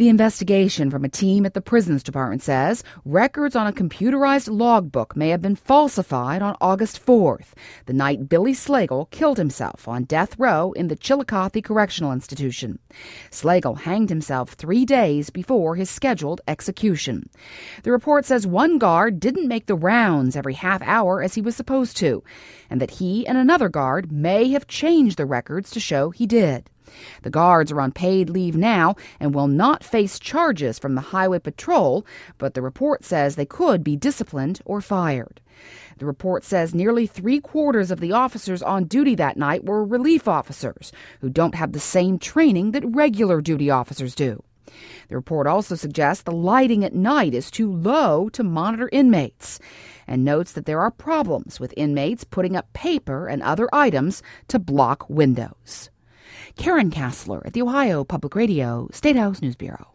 The investigation from a team at the Prisons Department says records on a computerized logbook may have been falsified on August 4th, the night Billy Slagle killed himself on death row in the Chillicothe Correctional Institution. Slagle hanged himself 3 days before his scheduled execution. The report says one guard didn't make the rounds every half hour as he was supposed to, and that he and another guard may have changed the records to show he did. The guards are on paid leave now and will not face charges from the Highway Patrol, but the report says they could be disciplined or fired. The report says nearly 3/4 of the officers on duty that night were relief officers who don't have the same training that regular duty officers do. The report also suggests the lighting at night is too low to monitor inmates and notes that there are problems with inmates putting up paper and other items to block windows. Karen Kassler at the Ohio Public Radio State House News Bureau.